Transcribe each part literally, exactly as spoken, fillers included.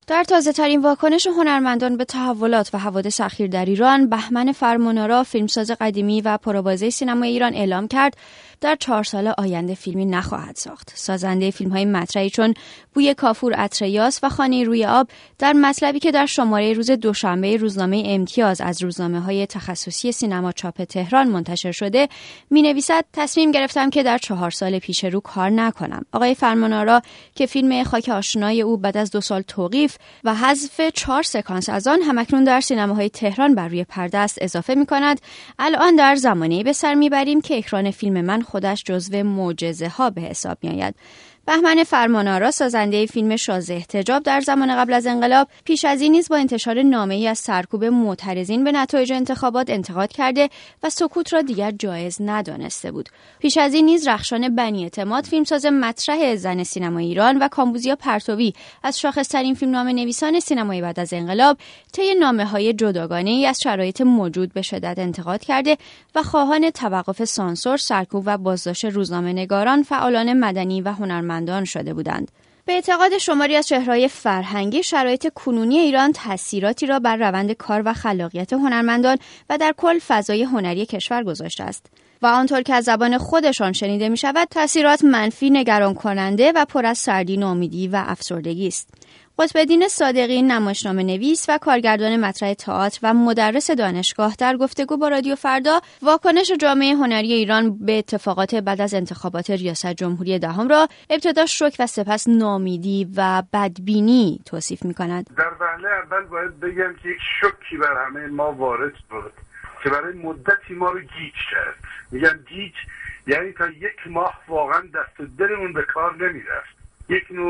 در تازه‌ترین واکنش هنرمندان به تحولات و حوادث اخیر در ایران، بهمن فرمانآرا، فیلمساز قدیمی و پرآوازه سینمای ایران اعلام کرد در چهار سال آینده فیلمی نخواهد ساخت. سازنده فیلم‌های مطرحی چون بوی کافور عطریاس و خانه روی آب در مطلبی که در شماره روز دوشنبه روزنامه امتیاز از روزنامه‌های تخصصی سینما چاپ تهران منتشر شده، می‌نویسد تصمیم گرفتم که در چهار سال پیش رو کار نکنم. آقای فرمانآرا که فیلم خاک آشنای او بعد از دو سال توقیف و حذف چهار سکانس از آن همکنون در سینماهای تهران بر روی پرده است، اضافه می‌کند الان در زمانه‌ای به سر می‌بریم که اکران فیلم من خودش جزو معجزه‌ها به حساب می‌آید. بهمن فرمانآرا، سازنده فیلم شازده احتجاب در زمان قبل از انقلاب، پیش از این نیز با انتشار نامه‌ای از سرکوب معترضین به نتایج انتخابات انتقاد کرده و سکوت را دیگر جایز ندانسته بود. پیش از این نیز رخشان بنی اعتماد، فیلمساز مطرح زن سینمای ایران، و کامبوزیا پرتوی از شاخص‌ترین فیلمنامه‌نویسان سینمای بعد از انقلاب، طی نامه‌های جداگانه‌ای از شرایط موجود به شدت انتقاد کرده و خواهان توقف سانسور، سرکوب و بازداشت روزنامه‌نگاران، فعالان مدنی و هنرمندان شده بودند. به اعتقاد شماری از چهره‌های فرهنگی، شرایط کنونی ایران تأثیراتی را بر روند کار و خلاقیت هنرمندان و در کل فضای هنری کشور گذاشته است و آنطور که از زبان خودشان شنیده می شود، تأثیرات منفی، نگران کننده و پر از سردی، ناامیدی و افسردگی است. قطب‌الدین صادقی، نمایشنامه نویس و کارگردان مطرح تئاتر و مدرس دانشگاه، در گفتگو با رادیو فردا واکنش جامعه هنری ایران به اتفاقات بعد از انتخابات ریاست جمهوری دهم را ابتدا شوک و سپس ناامیدی و بدبینی توصیف می‌کند. در وهله اول باید بگم که یک شوکی بر همه ما وارد بود که برای مدتی ما رو گیج کرد. میگم گیج یعنی تا یک ماه واقعا دست و دلمون به کار نمی‌رفت. یک نوع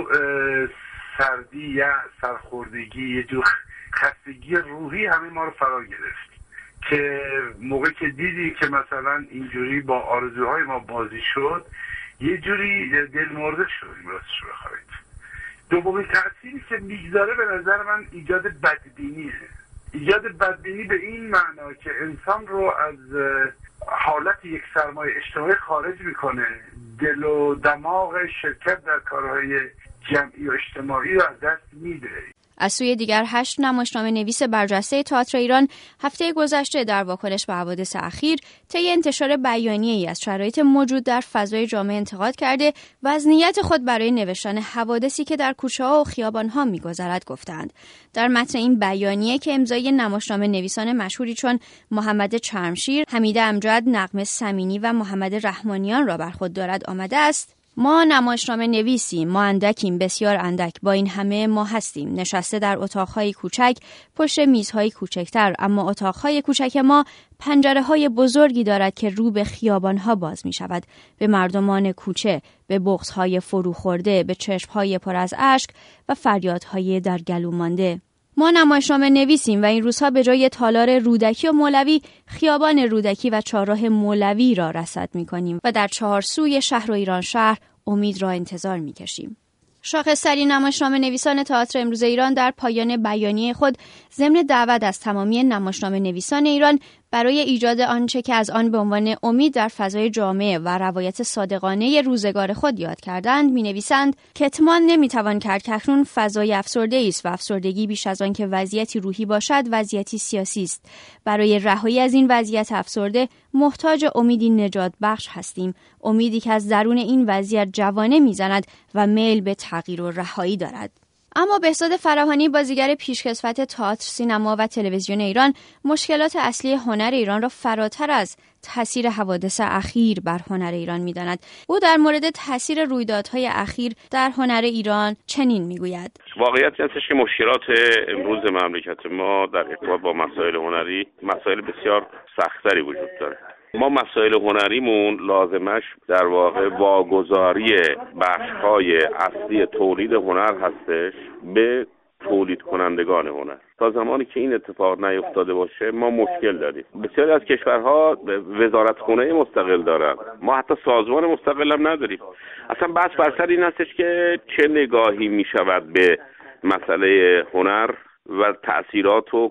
سردی یا سرخوردگی، یه جور خستگی روحی همه ما رو فرا گرفت که موقع که دیدی که مثلا اینجوری با آرزوهای ما بازی شد، یه جوری دل مرده شدیم راستش بخواید. دومین تأثیری که میگذاره به نظر من ایجاد بدبینیه. ایجاد بدبینی به این معنا که انسان رو از حالت یک سرمایه اجتماعی خارج میکنه، دل و دماغ شرکت در کارهای جمعی و اجتماعی رو از دست میده. از سوی دیگر هشت نمایشنامه نویس برجسته تئاتر ایران هفته گذشته در واکنش به حوادث اخیر طی انتشار بیانیه‌ای از شرایط موجود در فضای جامعه انتقاد کرده و از نیت خود برای نوشتن حوادثی که در کوچه‌ها و خیابان‌ها می‌گذرد گفتند. در متن این بیانیه که امضای نمایشنامه نویسان مشهوری چون محمد چرمشیر، حمید امجد، نغمه سمینی و محمد رحمانیان را بر خود دارد آمده است: ما نمایشنامه نویسیم، ما اندکیم، بسیار اندک، با این همه ما هستیم، نشسته در اتاقهای کوچک، پشت میزهای کوچکتر، اما اتاقهای کوچک ما پنجره‌های بزرگی دارد که رو به خیابانها باز می شود، به مردمان کوچه، به بغض‌های فرو خورده، به چشم‌های پر از اشک و فریادهای در گلو مانده. ما نمایشنامه نویسیم و این روزها به جای تالار رودکی و مولوی، خیابان رودکی و چهارراه مولوی را رصد می‌کنیم و در چهار سوی شهر و ایران شهر امید را انتظار می‌کشیم. شاخص‌ترین نمایشنامه نویسان تئاتر امروز ایران در پایان بیانیه خود ضمن دعوت از تمامی نمایشنامه نویسان ایران برای ایجاد آنچه که از آن به عنوان امید در فضای جامعه و روایت صادقانه روزگار خود یاد کردند می‌نویسند: کتمان نمی‌توان کرد که اکنون فضای افسردگی است و افسردگی بیش از آن که وضعیتی روحی باشد وضعیتی سیاسی است. برای رهایی از این وضعیت افسرده محتاج امیدی نجات بخش هستیم، امیدی که از درون این وضعیت جوانه می‌زند و میل به تغییر و رهایی دارد. اما بهزاد فراهانی، بازیگر پیشکسوت تئاتر، سینما و تلویزیون ایران، مشکلات اصلی هنر ایران را فراتر از تأثیر حوادث اخیر بر هنر ایران می‌داند. او در مورد تأثیر رویدادهای اخیر در هنر ایران چنین می‌گوید: واقعیت هستش که مشکلات امروز مملکت ما در ارتباط با مسائل هنری مسائل بسیار سخت‌تری وجود داره. ما مسائل هنریمون لازمش در واقع واگذاری بخش‌های اصلی تولید هنر هستش به تولید کنندگان هنر. تا زمانی که این اتفاق نیفتاده باشه ما مشکل داریم. بسیاری از کشورها وزارتخونه مستقل دارن، ما حتی سازمان مستقل هم نداریم. اصلا بحث بر سر این هستش که چه نگاهی می شود به مسئله هنر و تأثیرات و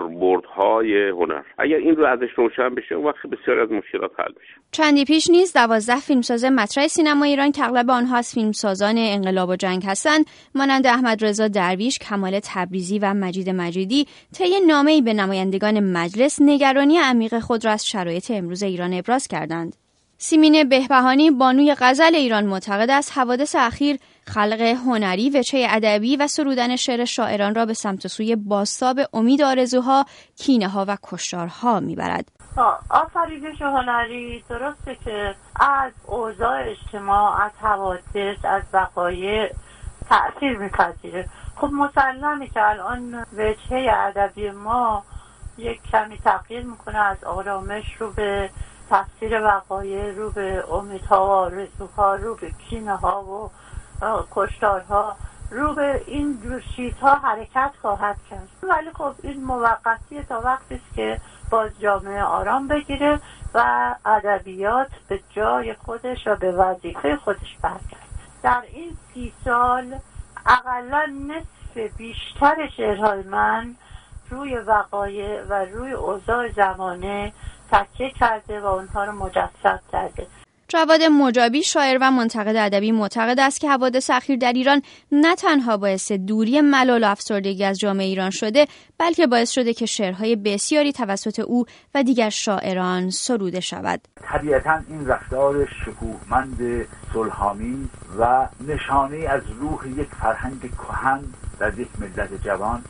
کاربردهای هنر. اگر این رو ازش روشن بشه اون وقت بسیاری از مشکلات حل میشه. چندی پیش نیز دوازده فیلمساز مطرح سینما ایران که اغلب آنها از فیلمسازان انقلاب و جنگ هستند، مانند احمدرضا درویش، کمال تبریزی و مجید مجیدی، طی نامه‌ای به نمایندگان مجلس نگرانی عمیق خود را از شرایط امروز ایران ابراز کردند. سیمین بهبهانی، بانوی غزل ایران، معتقد است حوادث اخیر خلق هنری، وجه ادبی و سرودن شعر شاعران را به سمت و سوی بازتاب امید آرزوها، کینه‌ها و کشتارها میبرد. آفرینش هنری درسته که از اوضاع اجتماع، از حوادث، از وقایع تأثیر میپذیره. خب مسلمه که الان وجه ادبی ما یک کمی تغییر میکنه، از آرامش رو به تفسیر وقایع، رو به امیدها و آرزوها، رو به کینه‌ها و کشتارها، رو به این جور چیزها حرکت خواهد کرد. ولی خب این موقتیه تا وقتی است که باز جامعه آرام بگیره و ادبیات به جای خودش و به وظیفه خودش برگرده. در این سی سال اقلا نصف بیشتر شعرهای من روی وقایع و روی اوضاع زمانه تکیه کرده و اونها رو مجسد کرده. جواد مجابی، شاعر و منتقد ادبی، معتقد است که حوادث اخیر در ایران نه تنها باعث دوری ملال و افسردگی از جامعه ایران شده، بلکه باعث شده که شعرهای بسیاری توسط او و دیگر شاعران سروده شود. طبیعتاً این رفتار شکوهمند صلح‌آمیز و نشانه از روح یک فرهنگ کهن در یک ملت جوان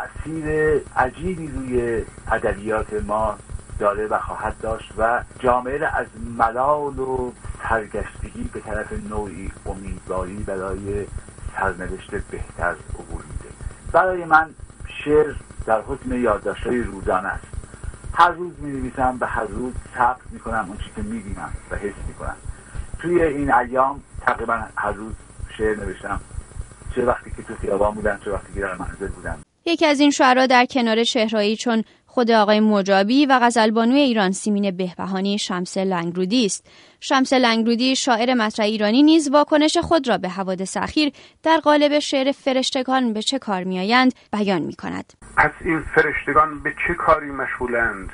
تأثیر عجیبی روی ادبیات ما داره و خواهد داشت و جامعه را از ملال و سرگشتگی به طرف نوعی امیدواری برای سرنوشت بهتر عبور میده. برای من شعر در حکم یادداشت‌های روزانه است. هر روز می‌نویسم و هر روز ثبت می‌کنم اون چیزی که می‌بینم و حس می‌کنم. توی این ایام تقریبا هر روز شعر نوشتم، چه وقتی که تو خیابان بودم، چه وقتی که در منزل بودم. یکی از این شعرا در کنار چهرهایی چون خود آقای مجابی و غزلبانوی ایران سیمین بهبهانی شمس لنگرودی است. شمس لنگرودی، شاعر مطرح ایرانی، نیز واکنش خود را به حوادث اخیر در قالب شعر فرشتگان به چه کار میآیند بیان می‌کند. پس این فرشتگان به چه کاری مشغولند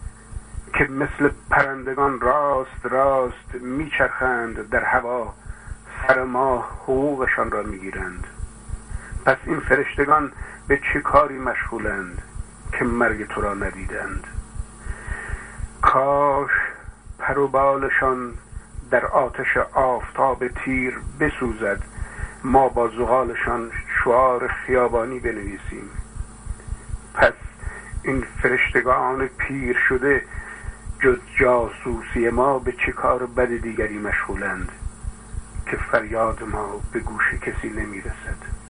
که مثل پرندگان راست راست میچرخند در هوا، سر ما حقوقشان را میگیرند. پس این فرشتگان به چه کاری مشغولند که مرگ تو را ندیدند. کاش پر و بالشان در آتش آفتاب تیر بسوزد، ما با زغالشان شعار خیابانی بنویسیم. پس این فرشتگان پیر شده جز جاسوسی ما به چه کار بد دیگری مشغولند که فریاد ما به گوش کسی نمیرسد.